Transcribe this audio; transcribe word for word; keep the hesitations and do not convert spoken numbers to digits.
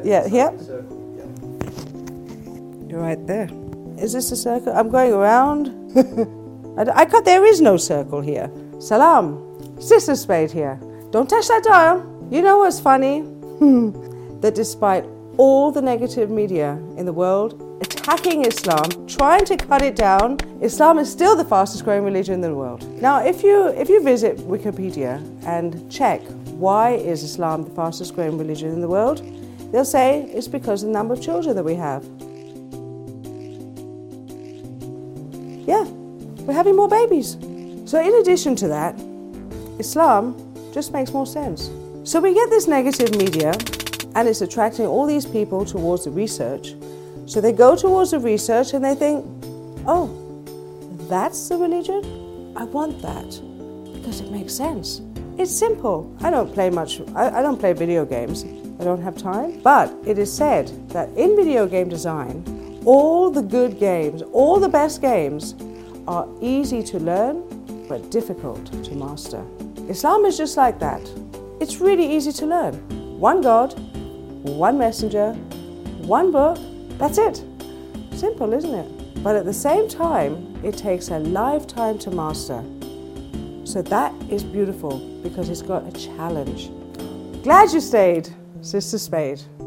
Yeah, here? Circle. Yeah. You're right there. Is this a circle? I'm going around. I, I can't, there is no circle here. Salam. Sister Spade here. Don't touch that dial. You know what's funny? That despite all the negative media in the world attacking Islam, trying to cut it down, Islam is still the fastest growing religion in the world. Now, if you, if you visit Wikipedia and check why is Islam the fastest growing religion in the world, they'll say it's because of the number of children that we have. Yeah, we're having more babies. So in addition to that, Islam just makes more sense. So we get this negative media and it's attracting all these people towards the research. So they go towards the research and they think, oh, that's the religion? I want that because it makes sense. It's simple. I don't play much, I, I don't play video games. I don't have time. But it is said that in video game design, all the good games, all the best games are easy to learn but difficult to master. Islam is just like that. It's really easy to learn. One God, one messenger, one book, that's it. Simple, isn't it? But at the same time, it takes a lifetime to master. So that is beautiful because it's got a challenge. Glad you stayed, Sister Spade.